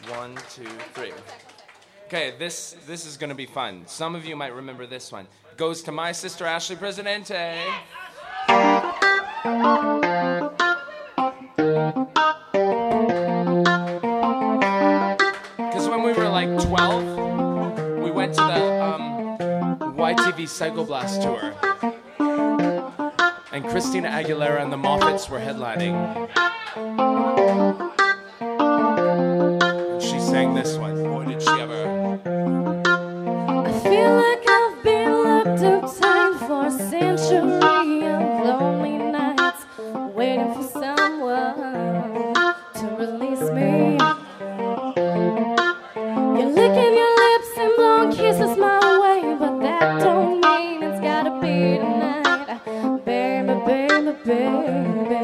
1, 2, 3. Okay, this is gonna be fun. Some of you might remember this one. Goes to my sister Ashley Presidente. Because when we were like 12, we went to the YTV Psychoblast tour. And Christina Aguilera and the Moffats were headlining. And she sang this one. Boy, did she ever. I feel like I've been locked up tight for a century of lonely nights, waiting for someone to release me. You're licking your lips and blowing kisses my way, but that don't mean it's gotta be tonight, baby, baby, baby.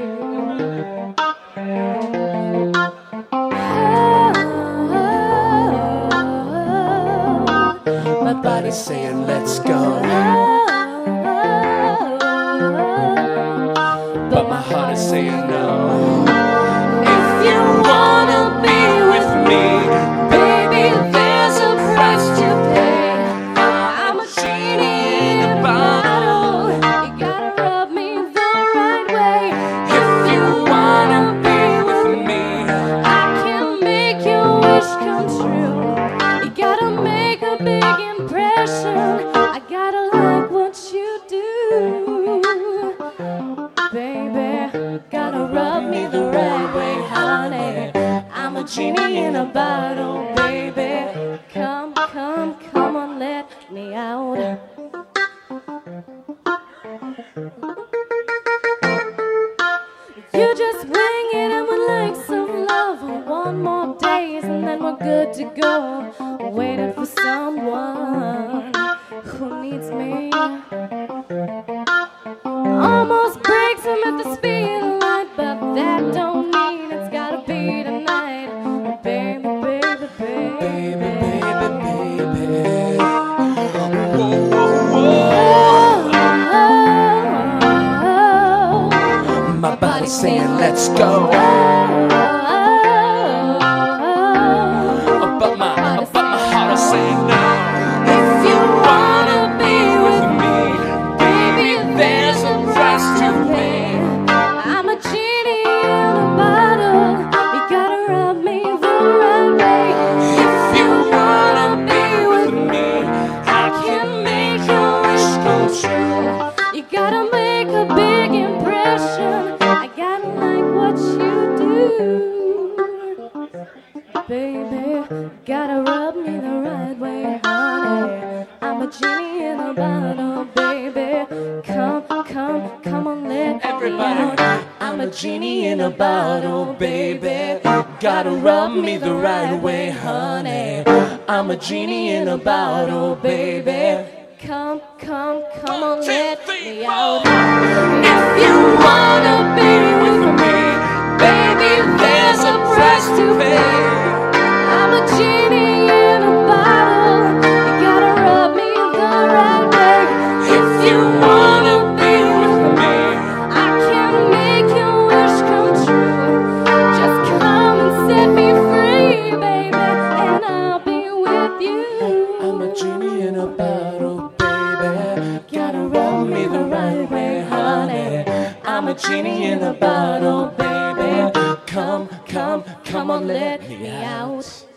My body's saying let's go, but my heart is saying no. If you wanna be with me, baby, there's a price to pay. I'm a genie in a bottle. You gotta rub me the right way. If you wanna be with me, I can make your wish come true. You gotta make a big impression. I gotta like what you do, baby. Gotta rub me the right way, honey. I'm a genie in a bottle, baby. Come, come, come on, let me out. You just bring it and we'd like some love for one more days, and then we're good to go. Waiting for someone who needs me. Almost breaks him at the speed limit, but that don't mean it's gotta be tonight, baby, baby, baby, Baby, baby. My body's saying let's go, but my heart is saying no. If you wanna be with me, baby, there's a price to pay. I'm a genie in a bottle. You gotta rub me the right way. If you wanna be with me, I can make your wish come true. You gotta make a big impression. I gotta like what you do, baby. Gotta rub me the right way, honey. I'm a genie in a bottle, baby. Come, come, come on, let me out. I'm a genie in a bottle, baby. Gotta rub me the right way, honey. I'm a genie in a bottle, baby. Come, come, come on, let me out. If you wanna be with me, baby, there's a price to pay. I'm a genie in a bottle. You gotta rub me the right way. If you wanna be with me, I can make your wish come true. Just come and set me free, baby, and I'll be with you. I'm a genie in a bottle, baby. Gotta rub me the right way, honey. I'm a genie in a bottle, baby. Come, come, come on, let me out.